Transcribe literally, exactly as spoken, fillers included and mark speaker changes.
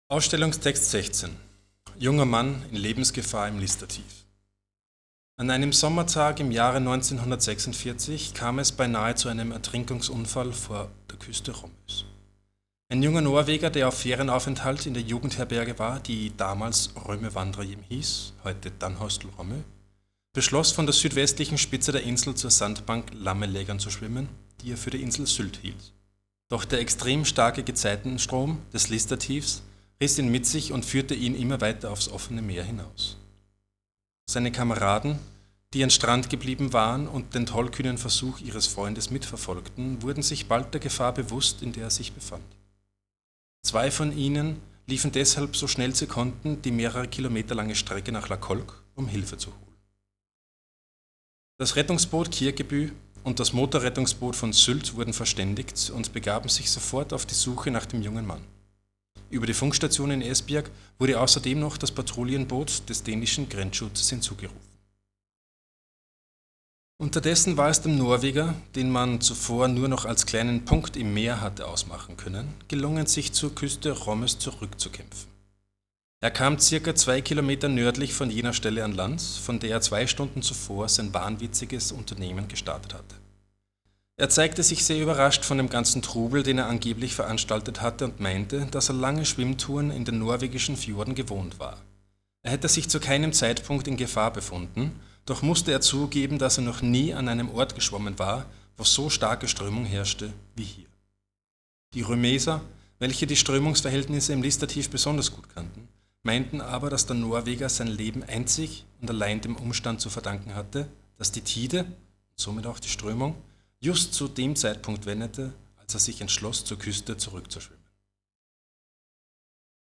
Speaker 1: Ausstellungstext sechzehn. Junger Mann in Lebensgefahr im Listertief. An einem Sommertag im Jahre neunzehnhundertsechsundvierzig kam es beinahe zu einem Ertrinkungsunfall vor der Küste Rommös. Ein junger Norweger, der auf Ferienaufenthalt in der Jugendherberge war, die damals Rømøvandrerhjem hieß, heute Tannhostel Rommø, beschloss, von der südwestlichen Spitze der Insel zur Sandbank Lammelägern zu schwimmen, die er für die Insel Sylt hielt. Doch der extrem starke Gezeitenstrom des Listertiefs riss ihn mit sich und führte ihn immer weiter aufs offene Meer hinaus. Seine Kameraden, die an Strand geblieben waren und den tollkühnen Versuch ihres Freundes mitverfolgten, wurden sich bald der Gefahr bewusst, in der er sich befand. Zwei von ihnen liefen deshalb so schnell sie konnten die mehrere Kilometer lange Strecke nach La Kolk, um Hilfe zu holen. Das Rettungsboot Kirkeby und das Motorrettungsboot von Sylt wurden verständigt und begaben sich sofort auf die Suche nach dem jungen Mann. Über die Funkstation in Esbjerg wurde außerdem noch das Patrouillenboot des dänischen Grenzschutzes hinzugerufen. Unterdessen war es dem Norweger, den man zuvor nur noch als kleinen Punkt im Meer hatte ausmachen können, gelungen, sich zur Küste Rommøs zurückzukämpfen. Er kam circa zwei Kilometer nördlich von jener Stelle an Land, von der er zwei Stunden zuvor sein wahnwitziges Unternehmen gestartet hatte. Er zeigte sich sehr überrascht von dem ganzen Trubel, den er angeblich veranstaltet hatte, und meinte, dass er lange Schwimmtouren in den norwegischen Fjorden gewohnt war. Er hätte sich zu keinem Zeitpunkt in Gefahr befunden, doch musste er zugeben, dass er noch nie an einem Ort geschwommen war, wo so starke Strömung herrschte wie hier. Die Rømeser, welche die Strömungsverhältnisse im Listertief besonders gut kannten, meinten aber, dass der Norweger sein Leben einzig und allein dem Umstand zu verdanken hatte, dass die Tide, und somit auch die Strömung, just zu dem Zeitpunkt wendete, als er sich entschloss, zur Küste zurückzuschwimmen.